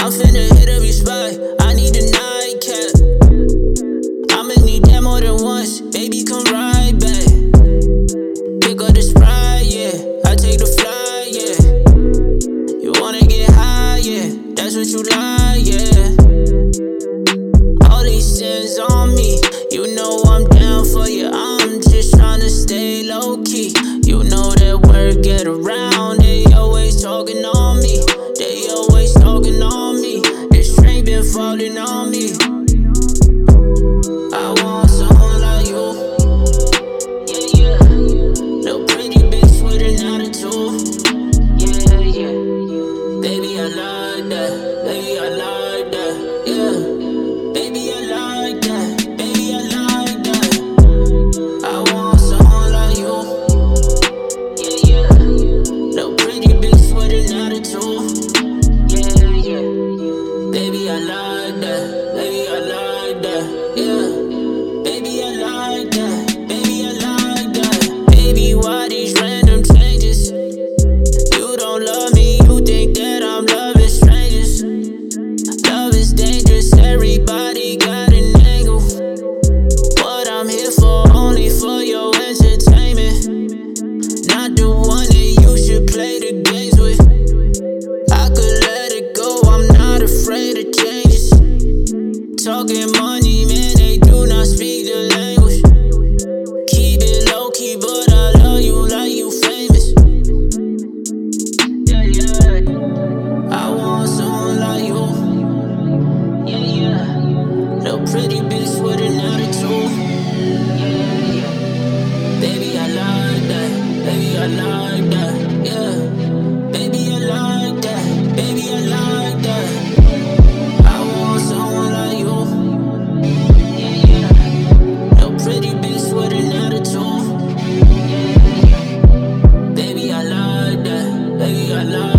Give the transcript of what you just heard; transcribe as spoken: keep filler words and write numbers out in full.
I'm finna hit every spot. I need a nightcap. I'ma need that more than once. Baby, come right back. Pick up the Sprite, yeah. I take the fly, yeah. You wanna get high, yeah. That's what you like, yeah. All these sins on me. You know I'm down for you. I'm just tryna stay low key. You know that word get around. They always talking on me. They always talking on me. This train been falling on me. I want someone like you. Yeah, yeah. Little pretty bitch with an attitude. Yeah, yeah. Baby, I like that. Baby, I like that. Yeah. Baby, I like that. Baby, I like that. I want someone like you. Yeah, yeah. Little pretty bitch with an attitude. Yeah, yeah. Baby, I like that. Baby, I like that. Yeah. Baby, I like that. Baby, I like that. Baby, why these random changes? You don't love me, you think that I'm loving strangers. Love is dangerous, everybody got an angle. What I'm here for, only for your entertainment. Not the one that you should play the games with. I could let it go, I'm not afraid of changes. Talking money, man, they do not speak the language. Keep it low key, but I love you like you famous. Yeah, yeah. I want someone like you. Yeah, yeah. Little pretty bitch with an attitude. Yeah, yeah. Baby, I like that. Baby, I like that. Yeah. Baby, I like that. Baby, I like that. I want someone like you. Yeah, yeah. Little pretty bitch with an attitude. Yeah, yeah. Baby, I like that. Baby, I like